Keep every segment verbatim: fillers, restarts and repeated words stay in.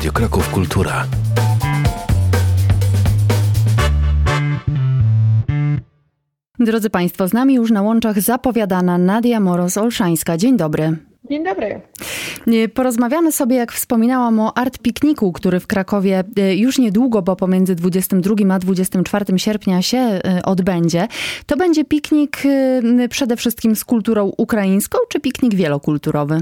Radio Kraków Kultura. Drodzy Państwo, z nami już na łączach zapowiadana Nadia Moroz-Olszańska. Dzień dobry. Dzień dobry. Porozmawiamy sobie, jak wspominałam, o Art Pikniku, który w Krakowie już niedługo, bo pomiędzy dwudziestym drugim a dwudziestym czwartym sierpnia się odbędzie. To będzie piknik przede wszystkim z kulturą ukraińską, czy piknik wielokulturowy?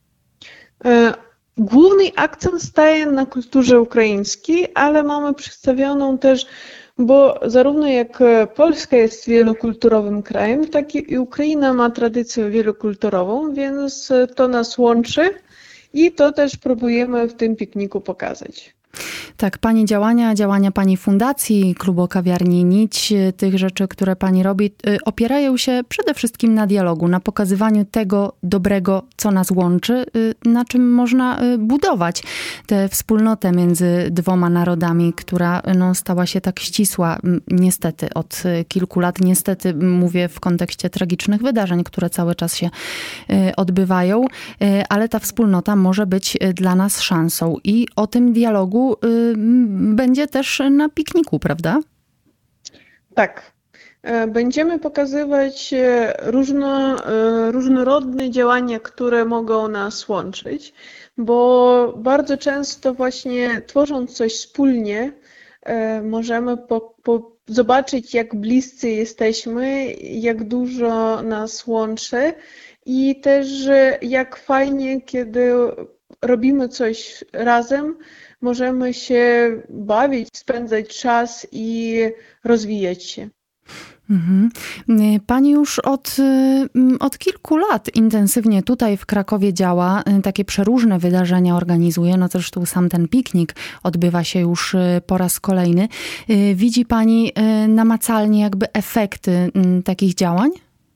Główny akcent staje na kulturze ukraińskiej, ale mamy przedstawioną też, bo zarówno jak Polska jest wielokulturowym krajem, tak i Ukraina ma tradycję wielokulturową, więc to nas łączy i to też próbujemy w tym pikniku pokazać. Tak, Pani działania, działania Pani fundacji, klubu Kawiarni Nić, tych rzeczy, które Pani robi, opierają się przede wszystkim na dialogu, na pokazywaniu tego dobrego, co nas łączy, na czym można budować tę wspólnotę między dwoma narodami, która no, stała się tak ścisła niestety od kilku lat. Niestety mówię w kontekście tragicznych wydarzeń, które cały czas się odbywają, ale ta wspólnota może być dla nas szansą i o tym dialogu będzie też na pikniku, prawda? Tak. Będziemy pokazywać różno, różnorodne działania, które mogą nas łączyć, bo bardzo często właśnie tworząc coś wspólnie, możemy po, po zobaczyć, jak bliscy jesteśmy, jak dużo nas łączy i też jak fajnie, kiedy robimy coś razem, możemy się bawić, spędzać czas i rozwijać się. Mhm. Pani już od, od kilku lat intensywnie tutaj w Krakowie działa, takie przeróżne wydarzenia organizuje, no zresztą sam ten piknik odbywa się już po raz kolejny. Widzi Pani namacalnie jakby efekty takich działań?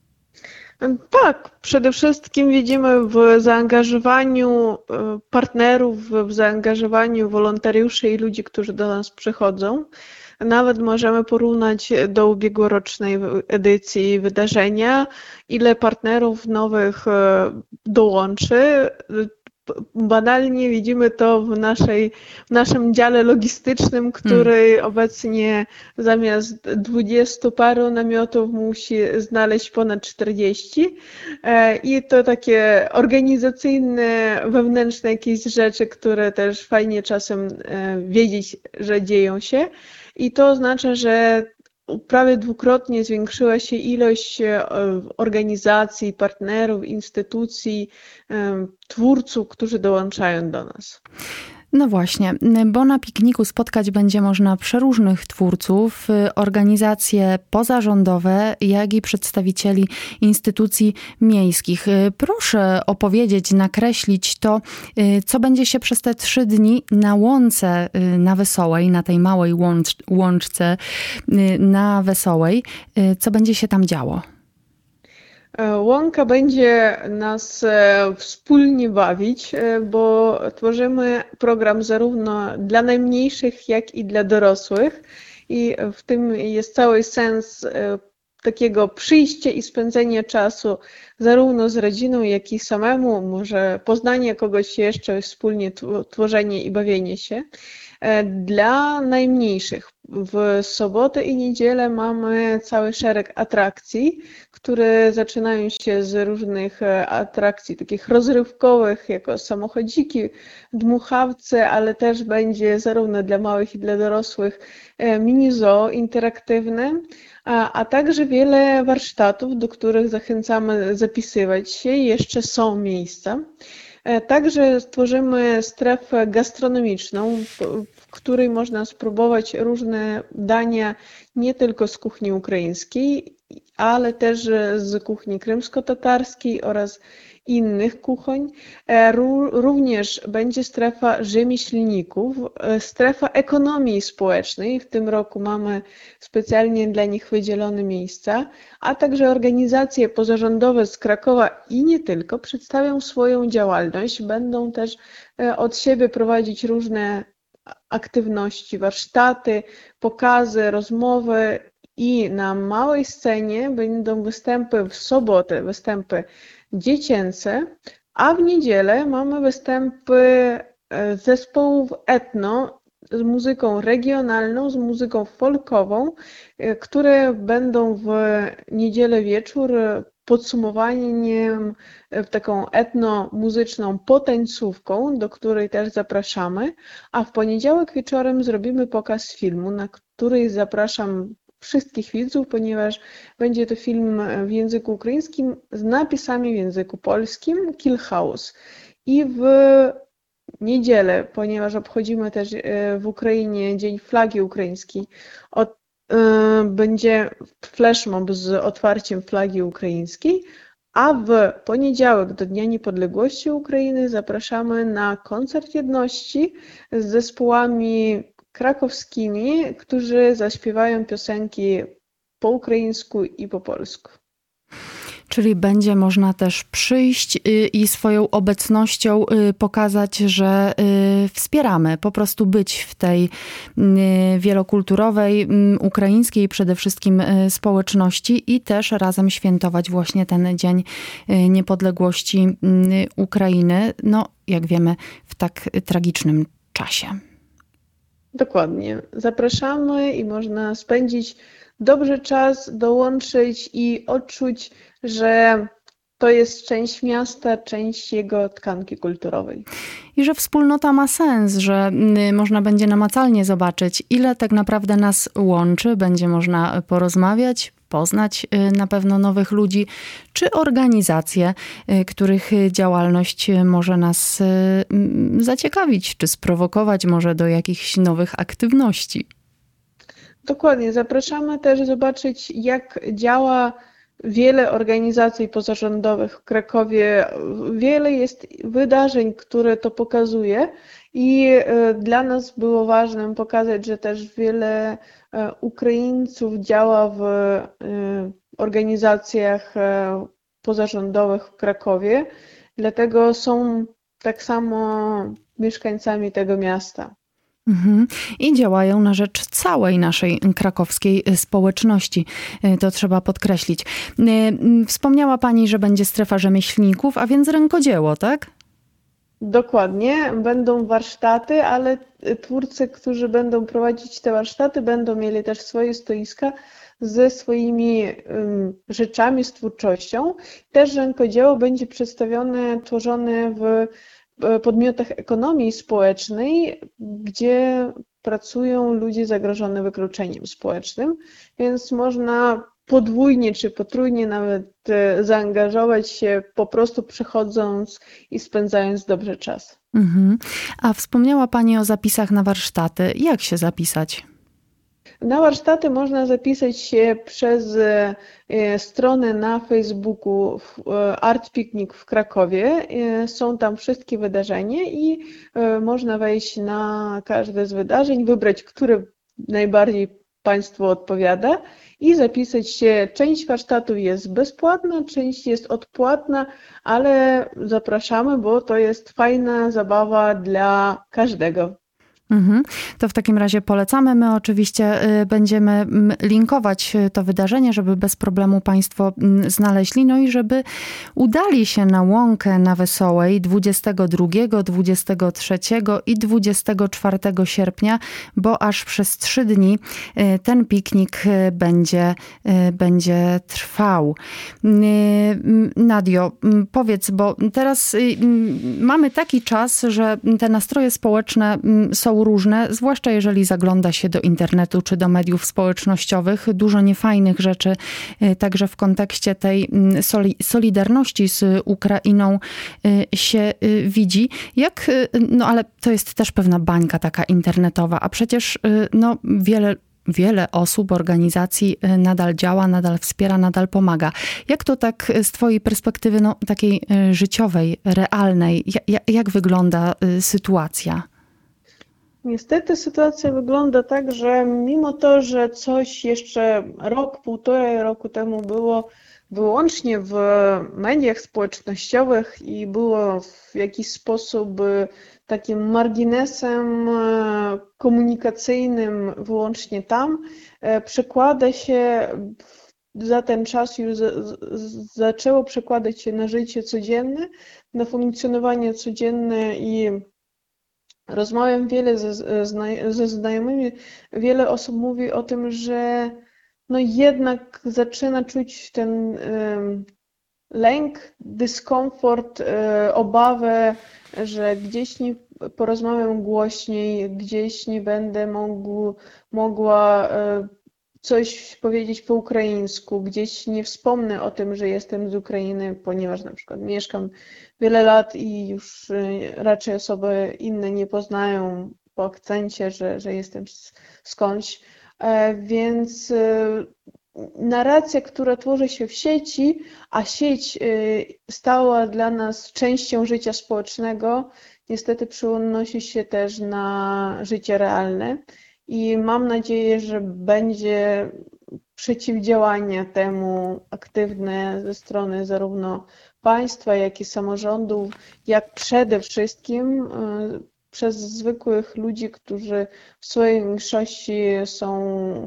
Tak, przede wszystkim widzimy w zaangażowaniu partnerów, w zaangażowaniu wolontariuszy i ludzi, którzy do nas przychodzą. Nawet możemy porównać do ubiegłorocznej edycji wydarzenia, ile partnerów nowych dołączy. Banalnie widzimy to w, naszej, w naszym dziale logistycznym, który hmm. obecnie zamiast dwudziestu paru namiotów musi znaleźć ponad czterdzieści. I to takie organizacyjne, wewnętrzne jakieś rzeczy, które też fajnie czasem wiedzieć, że dzieją się. I to oznacza, że prawie dwukrotnie zwiększyła się ilość organizacji, partnerów, instytucji, twórców, którzy dołączają do nas. No właśnie, bo na pikniku spotkać będzie można przeróżnych twórców, organizacje pozarządowe, jak i przedstawicieli instytucji miejskich. Proszę opowiedzieć, nakreślić to, co będzie się przez te trzy dni na łące na Wesołej, na tej małej łącz, łączce na Wesołej, co będzie się tam działo. Łąka będzie nas wspólnie bawić, bo tworzymy program zarówno dla najmniejszych, jak i dla dorosłych. I w tym jest cały sens takiego przyjścia i spędzenia czasu zarówno z rodziną, jak i samemu, może poznanie kogoś jeszcze, wspólnie tworzenie i bawienie się. Dla najmniejszych w sobotę i niedzielę mamy cały szereg atrakcji, które zaczynają się z różnych atrakcji takich rozrywkowych, jako samochodziki, dmuchawce, ale też będzie zarówno dla małych i dla dorosłych mini zoo interaktywne, a, a także wiele warsztatów, do których zachęcamy zapisywać się. Jeszcze są miejsca. Także stworzymy strefę gastronomiczną, w której można spróbować różne dania nie tylko z kuchni ukraińskiej, ale też z kuchni krymsko-tatarskiej oraz innych kuchni. Również będzie strefa rzemieślników, strefa ekonomii społecznej. W tym roku mamy specjalnie dla nich wydzielone miejsca, a także organizacje pozarządowe z Krakowa i nie tylko przedstawią swoją działalność. Będą też od siebie prowadzić różne aktywności, warsztaty, pokazy, rozmowy i na małej scenie będą występy w sobotę, występy dziecięce, a w niedzielę mamy występy zespołów etno z muzyką regionalną, z muzyką folkową, które będą w niedzielę wieczór podsumowaniem, taką etnomuzyczną potańcówką, do której też zapraszamy, a w poniedziałek wieczorem zrobimy pokaz filmu, na który zapraszam wszystkich widzów, ponieważ będzie to film w języku ukraińskim z napisami w języku polskim, Kill House. I w niedzielę, ponieważ obchodzimy też w Ukrainie Dzień Flagi Ukraińskiej, od, y, będzie flashmob z otwarciem flagi ukraińskiej, a w poniedziałek do Dnia Niepodległości Ukrainy zapraszamy na koncert jedności z zespołami krakowskimi, którzy zaśpiewają piosenki po ukraińsku i po polsku. Czyli będzie można też przyjść i swoją obecnością pokazać, że wspieramy, po prostu być w tej wielokulturowej, ukraińskiej przede wszystkim społeczności i też razem świętować właśnie ten Dzień Niepodległości Ukrainy, no jak wiemy, w tak tragicznym czasie. Dokładnie. Zapraszamy i można spędzić dobrze czas, dołączyć i odczuć, że to jest część miasta, część jego tkanki kulturowej. I że wspólnota ma sens, że można będzie namacalnie zobaczyć, ile tak naprawdę nas łączy. Będzie można porozmawiać, poznać na pewno nowych ludzi, czy organizacje, których działalność może nas zaciekawić, czy sprowokować może do jakichś nowych aktywności. Dokładnie. Zapraszamy też zobaczyć, jak działa wiele organizacji pozarządowych w Krakowie. Wiele jest wydarzeń, które to pokazuje i dla nas było ważne pokazać, że też wiele Ukraińców działa w organizacjach pozarządowych w Krakowie, dlatego są tak samo mieszkańcami tego miasta. Mhm. I działają na rzecz całej naszej krakowskiej społeczności. To trzeba podkreślić. Wspomniała Pani, że będzie strefa rzemieślników, a więc rękodzieło, tak? Dokładnie. Będą warsztaty, ale twórcy, którzy będą prowadzić te warsztaty, będą mieli też swoje stoiska ze swoimi um, rzeczami, z twórczością. Też rękodzieło będzie przedstawione, tworzone w podmiotach ekonomii społecznej, gdzie pracują ludzie zagrożeni wykluczeniem społecznym, więc można podwójnie czy potrójnie nawet zaangażować się, po prostu przychodząc i spędzając dobrze czas. Mhm. A wspomniała Pani o zapisach na warsztaty. Jak się zapisać? Na warsztaty można zapisać się przez stronę na Facebooku Art Picnic w Krakowie. Są tam wszystkie wydarzenia i można wejść na każde z wydarzeń, wybrać, które najbardziej Państwu odpowiada i zapisać się. Część warsztatów jest bezpłatna, część jest odpłatna, ale zapraszamy, bo to jest fajna zabawa dla każdego. Mhm. To w takim razie polecamy. My oczywiście będziemy linkować to wydarzenie, żeby bez problemu Państwo znaleźli, no i żeby udali się na Łąkę na Wesołej dwudziestego drugiego, dwudziestego trzeciego i dwudziestego czwartego sierpnia, bo aż przez trzy dni ten piknik będzie, będzie trwał. Nadio, powiedz, bo teraz mamy taki czas, że te nastroje społeczne są różne, zwłaszcza jeżeli zagląda się do internetu czy do mediów społecznościowych. Dużo niefajnych rzeczy, także w kontekście tej solidarności z Ukrainą się widzi. Jak, no ale to jest też pewna bańka taka internetowa, a przecież no, wiele Wiele osób, organizacji nadal działa, nadal wspiera, nadal pomaga. Jak to tak z Twojej perspektywy no, takiej życiowej, realnej, jak, jak wygląda sytuacja? Niestety sytuacja wygląda tak, że mimo to, że coś jeszcze rok, półtora roku temu było wyłącznie w mediach społecznościowych i było w jakiś sposób takim marginesem komunikacyjnym wyłącznie tam, przekłada się za ten czas już zaczęło przekładać się na życie codzienne, na funkcjonowanie codzienne i rozmawiam wiele ze, ze znajomymi, wiele osób mówi o tym, że no jednak zaczyna czuć ten lęk, dyskomfort, obawę, że gdzieś nie porozmawiam głośniej, gdzieś nie będę mógł, mogła coś powiedzieć po ukraińsku, gdzieś nie wspomnę o tym, że jestem z Ukrainy, ponieważ na przykład mieszkam wiele lat i już raczej osoby inne nie poznają po akcencie, że, że jestem skądś. Więc narracja, która tworzy się w sieci, a sieć stała dla nas częścią życia społecznego, niestety przenosi się też na życie realne. I mam nadzieję, że będzie przeciwdziałanie temu aktywne ze strony zarówno państwa, jak i samorządów, jak przede wszystkim przez zwykłych ludzi, którzy w swojej większości są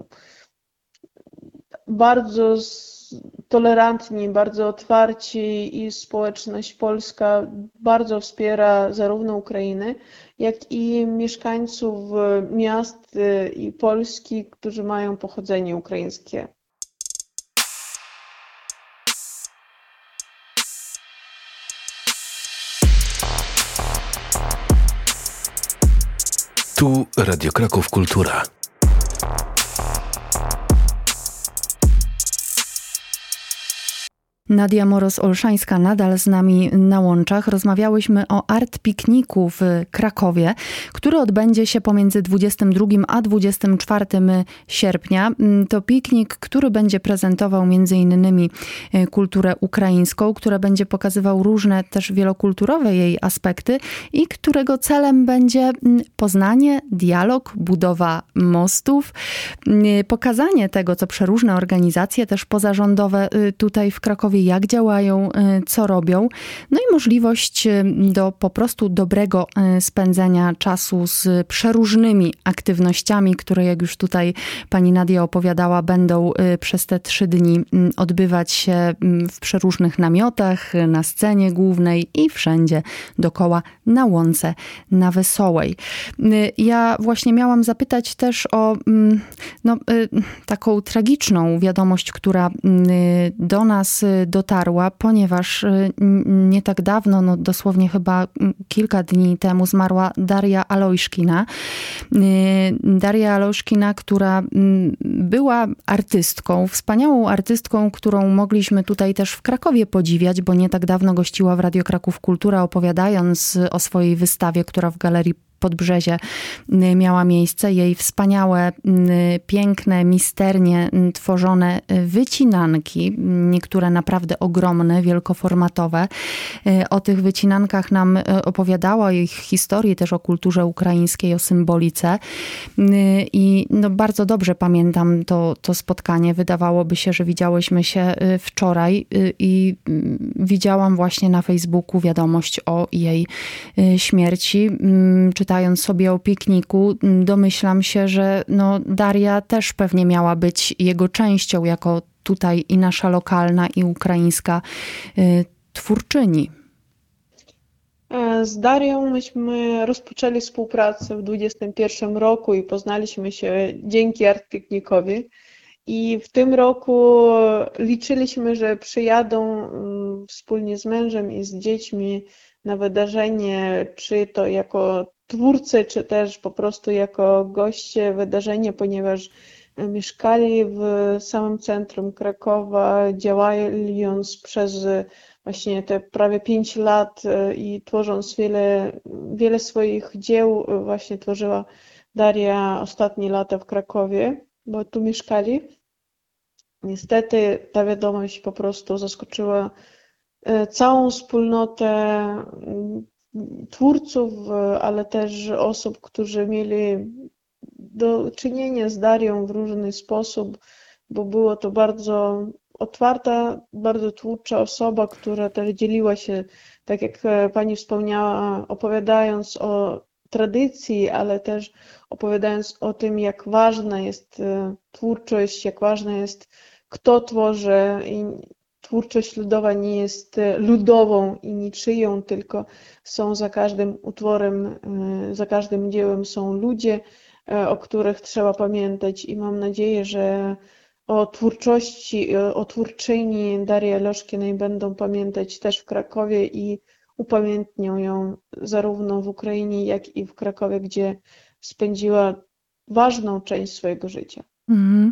bardzo tolerantni, bardzo otwarci i społeczność polska bardzo wspiera zarówno Ukrainę, jak i mieszkańców miast i Polski, którzy mają pochodzenie ukraińskie. Tu Radio Kraków Kultura. Nadia Moroz-Olszańska nadal z nami na łączach. Rozmawiałyśmy o art pikniku w Krakowie, który odbędzie się pomiędzy dwudziestym drugim a dwudziestym czwartym sierpnia. To piknik, który będzie prezentował między innymi kulturę ukraińską, który będzie pokazywał różne też wielokulturowe jej aspekty i którego celem będzie poznanie, dialog, budowa mostów, pokazanie tego, co przeróżne organizacje też pozarządowe tutaj w Krakowie jak działają, co robią, no i możliwość do po prostu dobrego spędzenia czasu z przeróżnymi aktywnościami, które jak już tutaj pani Nadia opowiadała, będą przez te trzy dni odbywać się w przeróżnych namiotach, na scenie głównej i wszędzie dookoła na łące, na Wesołej. Ja właśnie miałam zapytać też o no, taką tragiczną wiadomość, która do nas dotarła, ponieważ nie tak dawno, no dosłownie chyba kilka dni temu zmarła Daria Alojszkina. Daria Alojszkina, która była artystką, wspaniałą artystką, którą mogliśmy tutaj też w Krakowie podziwiać, bo nie tak dawno gościła w Radio Kraków Kultura, opowiadając o swojej wystawie, która w Galerii Podbrzezie miała miejsce. Jej wspaniałe, piękne, misternie tworzone wycinanki, niektóre naprawdę ogromne, wielkoformatowe. O tych wycinankach nam opowiadała, o ich historii, też o kulturze ukraińskiej, o symbolice. I no bardzo dobrze pamiętam to, to spotkanie. Wydawałoby się, że widziałyśmy się wczoraj i widziałam właśnie na Facebooku wiadomość o jej śmierci. Czy czytając sobie o pikniku, domyślam się, że no Daria też pewnie miała być jego częścią, jako tutaj i nasza lokalna, i ukraińska y, twórczyni. Z Darią myśmy rozpoczęli współpracę w dwudziestym pierwszym roku i poznaliśmy się dzięki art piknikowi. I w tym roku liczyliśmy, że przyjadą wspólnie z mężem i z dziećmi na wydarzenie, czy to jako twórcy, czy też po prostu jako goście wydarzenia, ponieważ mieszkali w samym centrum Krakowa, działając przez właśnie te prawie pięć lat i tworząc wiele, wiele swoich dzieł, właśnie tworzyła Daria ostatnie lata w Krakowie, bo tu mieszkali. Niestety ta wiadomość po prostu zaskoczyła całą wspólnotę twórców, ale też osób, którzy mieli do czynienia z Darią w różny sposób, bo było to bardzo otwarta, bardzo twórcza osoba, która też dzieliła się, tak jak pani wspomniała, opowiadając o tradycji, ale też opowiadając o tym, jak ważna jest twórczość, jak ważne jest, kto tworzy i twórczość ludowa nie jest ludową i niczyją, tylko są za każdym utworem, za każdym dziełem są ludzie, o których trzeba pamiętać i mam nadzieję, że o twórczości, o twórczyni Darii Aloszkinej będą pamiętać też w Krakowie i upamiętnią ją zarówno w Ukrainie, jak i w Krakowie, gdzie spędziła ważną część swojego życia. Mhm.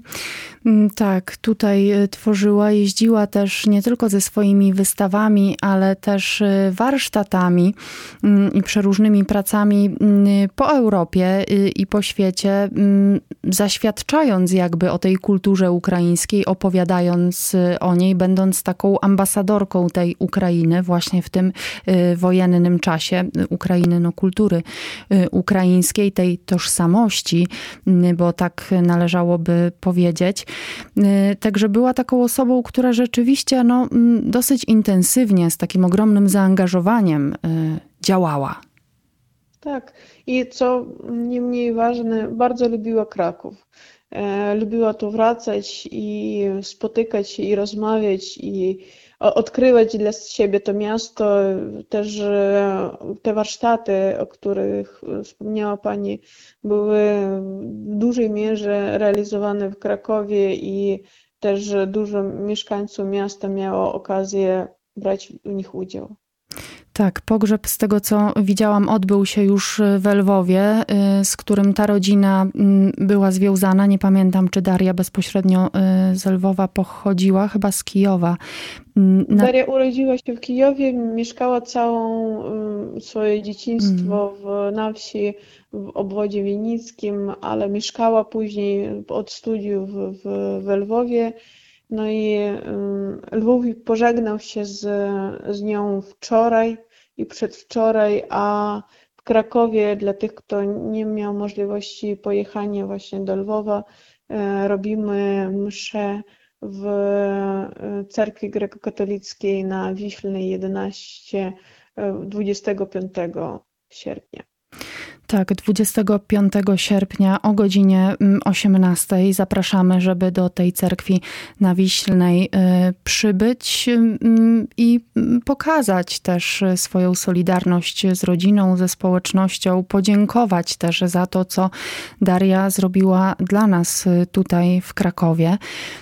Tak, tutaj tworzyła, jeździła też nie tylko ze swoimi wystawami, ale też warsztatami i przeróżnymi pracami po Europie i po świecie, zaświadczając jakby o tej kulturze ukraińskiej, opowiadając o niej, będąc taką ambasadorką tej Ukrainy właśnie w tym wojennym czasie, Ukrainy, no kultury ukraińskiej, tej tożsamości, bo tak należałoby by powiedzieć. Także była taką osobą, która rzeczywiście no, dosyć intensywnie, z takim ogromnym zaangażowaniem działała. Tak. I co nie mniej ważne, bardzo lubiła Kraków. Lubiła tu wracać i spotykać się i rozmawiać i odkrywać dla siebie to miasto. Też te warsztaty, o których wspomniała Pani, były w dużej mierze realizowane w Krakowie i też dużo mieszkańców miasta miało okazję brać w nich udział. Tak, pogrzeb z tego co widziałam odbył się już w Lwowie, z którym ta rodzina była związana. Nie pamiętam, czy Daria bezpośrednio z Lwowa pochodziła, chyba z Kijowa. Na... Daria urodziła się w Kijowie, mieszkała całą swoje dzieciństwo w, na wsi w obwodzie wienickim, ale mieszkała później od studiów w, w Lwowie. No i Lwów pożegnał się z, z nią wczoraj i przedwczoraj, a w Krakowie dla tych, kto nie miał możliwości pojechania właśnie do Lwowa, robimy mszę w cerkwi grekokatolickiej na Wiślnej jedenaście dwudziestego piątego sierpnia. Tak, dwudziestego piątego sierpnia o godzinie osiemnastej zapraszamy, żeby do tej cerkwi na Wiślnej przybyć i pokazać też swoją solidarność z rodziną, ze społecznością, podziękować też za to, co Daria zrobiła dla nas tutaj w Krakowie.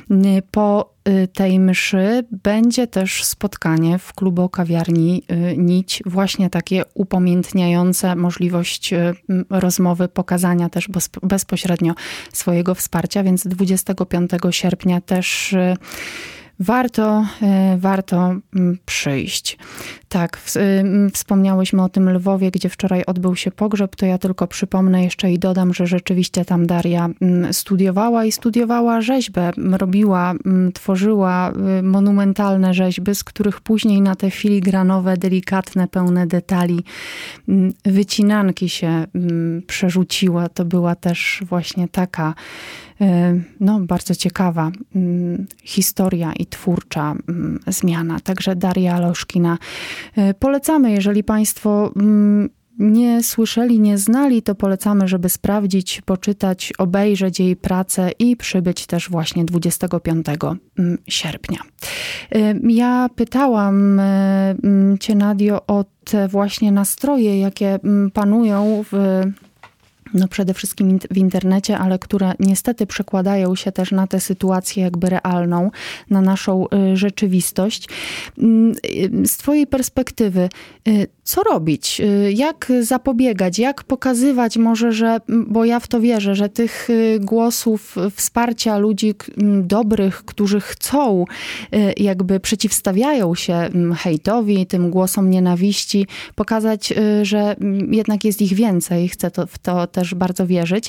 Po tej mszy będzie też spotkanie w klubu kawiarni Nić, właśnie takie upamiętniające możliwość rozmowy, pokazania też bezpośrednio swojego wsparcia, więc dwudziestego piątego sierpnia też warto, warto przyjść. Tak, wspomniałyśmy o tym Lwowie, gdzie wczoraj odbył się pogrzeb, to ja tylko przypomnę jeszcze i dodam, że rzeczywiście tam Daria studiowała i studiowała rzeźbę, robiła, tworzyła monumentalne rzeźby, z których później na te filigranowe, delikatne, pełne detali wycinanki się przerzuciła. To była też właśnie taka no, bardzo ciekawa historia i twórcza zmiana. Także Daria Aloszkina polecamy, jeżeli Państwo nie słyszeli, nie znali, to polecamy, żeby sprawdzić, poczytać, obejrzeć jej pracę i przybyć też właśnie dwudziestego piątego sierpnia. Ja pytałam Cię, Nadio, o te właśnie nastroje, jakie panują w no przede wszystkim w internecie, ale które niestety przekładają się też na tę sytuację jakby realną, na naszą rzeczywistość. Z Twojej perspektywy, co robić? Jak zapobiegać? Jak pokazywać może, że, bo ja w to wierzę, że tych głosów wsparcia ludzi dobrych, którzy chcą, jakby przeciwstawiają się hejtowi, tym głosom nienawiści, pokazać, że jednak jest ich więcej. Chcę to, w to też bardzo wierzyć.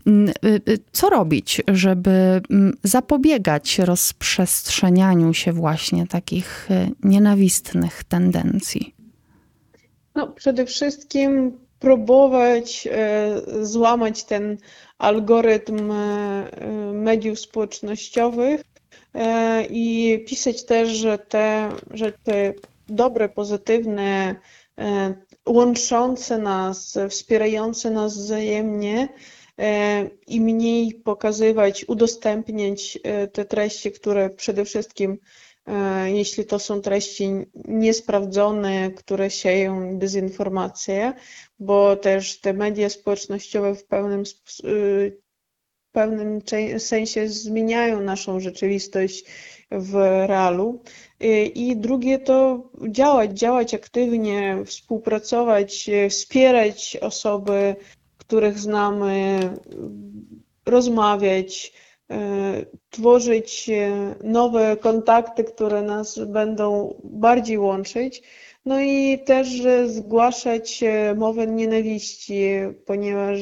Co robić, żeby zapobiegać rozprzestrzenianiu się właśnie takich nienawistnych tendencji? No, przede wszystkim próbować e, złamać ten algorytm e, mediów społecznościowych e, i pisać też, że te rzeczy dobre, pozytywne, e, łączące nas, wspierające nas wzajemnie e, i mniej pokazywać, udostępniać e, te treści, które przede wszystkim jeśli to są treści niesprawdzone, które sieją dezinformację, bo też te media społecznościowe w pewnym, w pewnym sensie zmieniają naszą rzeczywistość w realu. I drugie to działać, działać aktywnie, współpracować, wspierać osoby, których znamy, rozmawiać, tworzyć nowe kontakty, które nas będą bardziej łączyć. No i też zgłaszać mowę nienawiści, ponieważ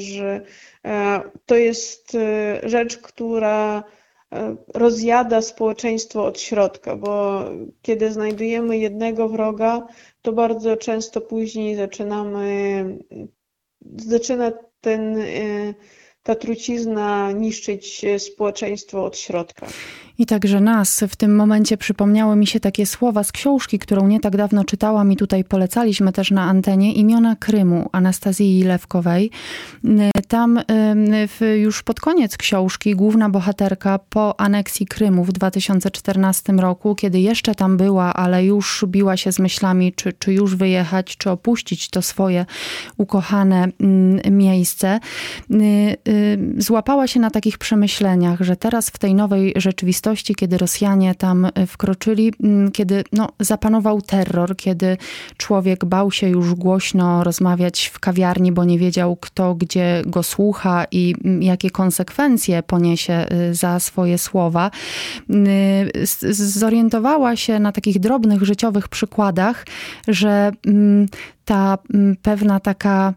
to jest rzecz, która rozjada społeczeństwo od środka, bo kiedy znajdujemy jednego wroga, to bardzo często później zaczynamy, zaczyna ten, ta trucizna niszczyć społeczeństwo od środka. I także nas w tym momencie przypomniały mi się takie słowa z książki, którą nie tak dawno czytałam i tutaj polecaliśmy też na antenie, Imiona Krymu Anastazji Lewkowej. Tam już pod koniec książki główna bohaterka po aneksji Krymu w dwa tysiące czternastym roku, kiedy jeszcze tam była, ale już biła się z myślami, czy, czy już wyjechać, czy opuścić to swoje ukochane miejsce, złapała się na takich przemyśleniach, że teraz w tej nowej rzeczywistości, kiedy Rosjanie tam wkroczyli, kiedy no, zapanował terror, kiedy człowiek bał się już głośno rozmawiać w kawiarni, bo nie wiedział, kto gdzie go słucha i jakie konsekwencje poniesie za swoje słowa. Zorientowała się na takich drobnych życiowych przykładach, że ta pewna taka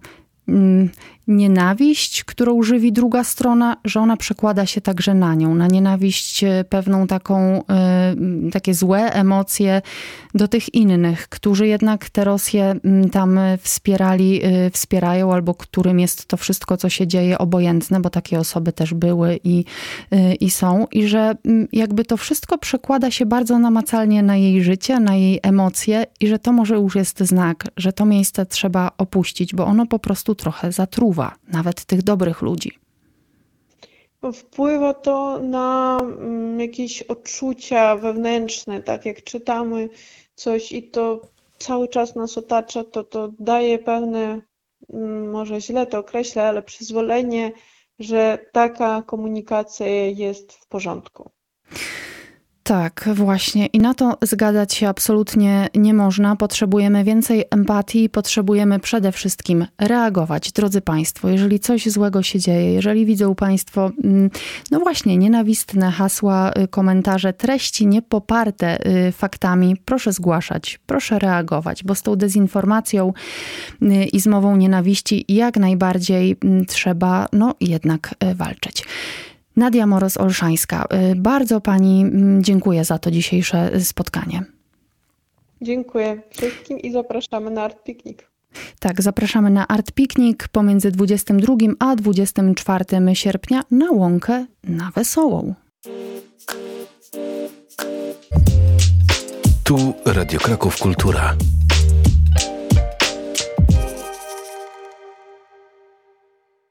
nienawiść, którą żywi druga strona, że ona przekłada się także na nią, na nienawiść pewną taką, takie złe emocje do tych innych, którzy jednak tę Rosję tam wspierali, wspierają, albo którym jest to wszystko, co się dzieje, obojętne, bo takie osoby też były i, i są. I że jakby to wszystko przekłada się bardzo namacalnie na jej życie, na jej emocje i że to może już jest znak, że to miejsce trzeba opuścić, bo ono po prostu trochę zatruwa nawet tych dobrych ludzi. Wpływa to na jakieś odczucia wewnętrzne, tak jak czytamy coś i to cały czas nas otacza, to to daje pewne, może źle to określę, ale przyzwolenie, że taka komunikacja jest w porządku. Tak, właśnie. I na to zgadzać się absolutnie nie można. Potrzebujemy więcej empatii, potrzebujemy przede wszystkim reagować. Drodzy Państwo, jeżeli coś złego się dzieje, jeżeli widzą Państwo, no właśnie, nienawistne hasła, komentarze, treści niepoparte faktami, proszę zgłaszać, proszę reagować, bo z tą dezinformacją i z mową nienawiści jak najbardziej trzeba, no jednak walczyć. Nadia Moroz-Olszańska, bardzo Pani dziękuję za to dzisiejsze spotkanie. Dziękuję wszystkim i zapraszamy na Art Picnic. Tak, zapraszamy na Art Picnic pomiędzy dwudziestym drugim a dwudziestym czwartym sierpnia na Łąkę na Wesołą. Tu Radio Kraków Kultura.